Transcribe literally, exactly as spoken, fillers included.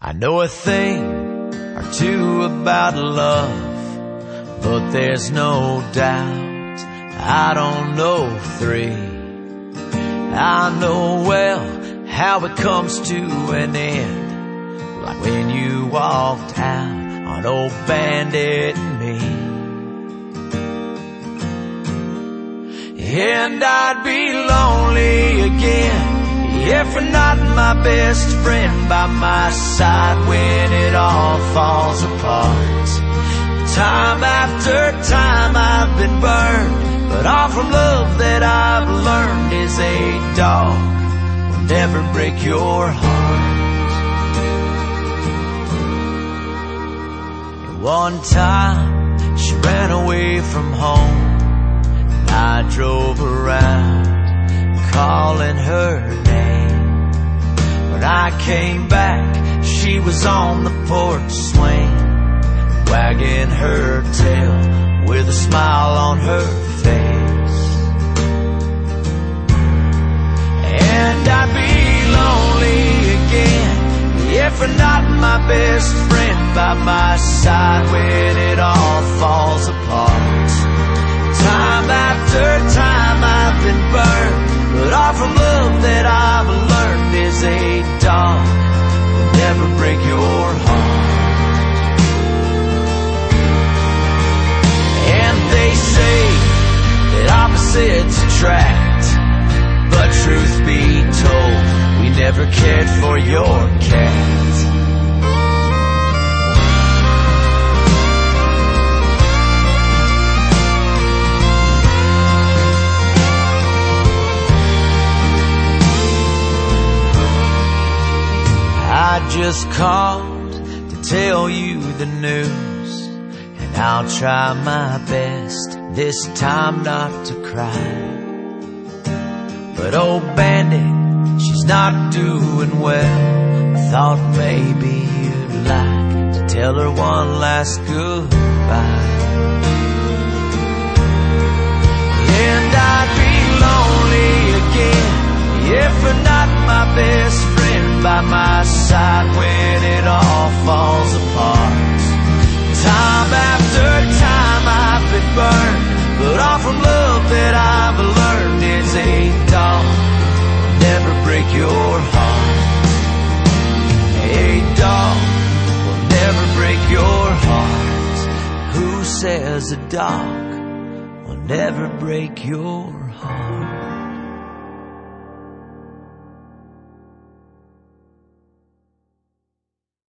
I know a thing or two about love, but there's no doubt I don't know three. I know well how it comes to an end, like when you walked out on old Bandit and me. And I'd be lonely again if you're not my best friend by my side when it all falls apart. Time after time I've been burned, but all from love that I've learned is a dog will never break your heart. And one time she ran away from home, and I drove around calling her name. When I came back, she was on the porch swing, wagging her tail with a smile on her face. And I'd be lonely again if you're not my best friend by my side when it all falls apart. Time after time I've been burned, but all from love that I've learned is a dog will never break your heart. And they say that opposites attract, but truth be told, we never cared for your cat. I just called to tell you the news, and I'll try my best this time not to cry. But old Bandit, she's not doing well. I thought maybe you'd like to tell her one last goodbye. And I'd be lonely again if you're not my best friend by my side when it all falls apart. Time after time I've been burned, but all from love that I've learned is a dog will never break your heart. A dog will never break your heart. Who says a dog will never break your heart?